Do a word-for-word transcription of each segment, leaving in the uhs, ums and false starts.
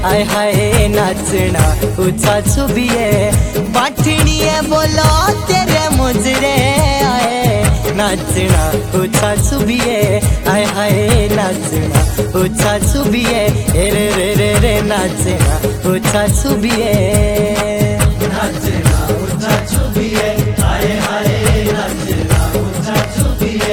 आय हाय नाचना उछा छुबिए बाटनिए बोलो तेरे मुजरे आए नाचना उछा छुबिए आय हाय नाचना उछा छुबिए रे रे रे रे नाचना उछा छुबिए नाचना उछा छुबिए आय हाय नाचना उछा छुबिए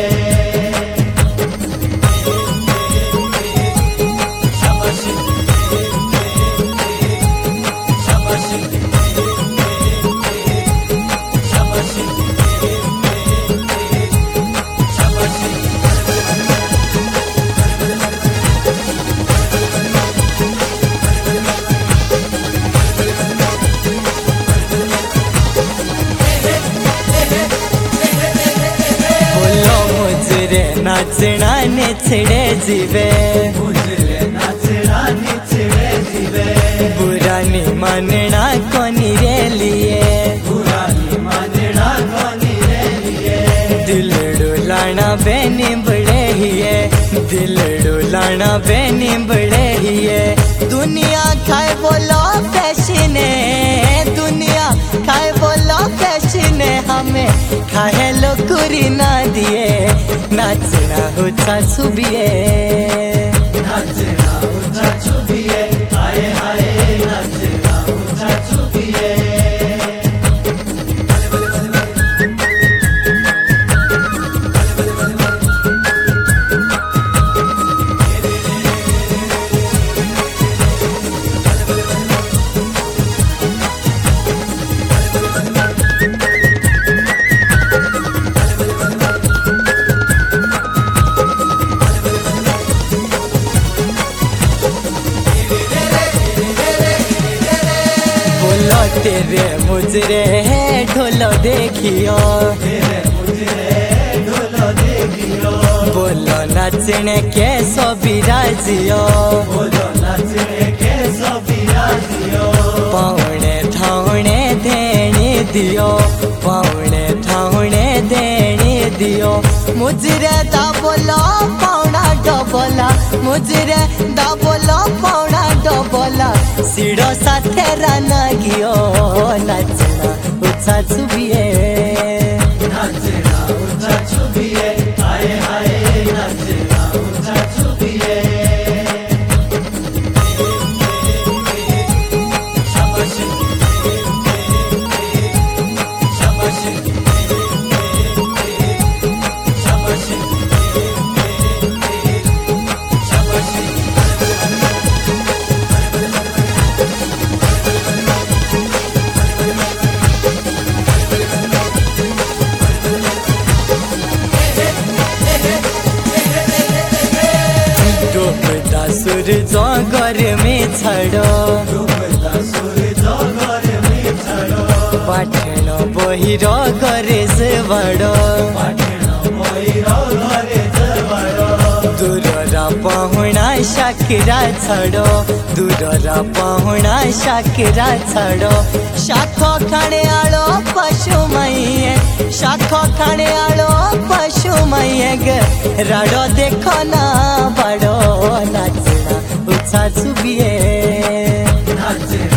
नाचना नेचड़े जीवे मुझे नाचना नेचड़े जीवे बुरा नहीं मानना कोनी रे लिए बुरा नहीं मानना कोनी रे लिए दिल डुलाना बेनी बड़े ही है दिल डुलाना बेनी बड़े ही है दुनिया खाए बोलो फैशन दुनिया खाए बोलो फैशन हमें खाए लो कुरी ना दिए नाचना उछा छुबिए नाचना उछा छुबिए आए हाय नाचना उछा छुबिए तेरे मुजरे ढोलो देखियो तेरे मुजरे ढोलो देखियो बोलो नाचने के सो बिराजियो बोलो नाचने के सो बिराजियो पौने थावणे देने दियो पौने थावणे देने दियो मुजरे दा बोलो पौना डबला मुजरे दा बोलो पौना डबला सीढ़ो साथे राना गियो नाचना उछा छुबिए नाचना उछा छुबिए आए हाय नाचना उछा छुबिए शाबाश शाबाश शाबाश डूबता सूरज घर में छड़ो डूबता सूरज घर में छड़ो पाठन बहिरो घरे से बड़ो पाठन बहिरो घरे से बड़ो दूररा पहुना शाकरा छड़ो दूररा पहुना शाकरा छड़ो शाखो खाने आलो पशु मई शाखो खाने आलो पशु मई ग राडो देखो ना बड़ो नाचना उछा छुबिए नाचना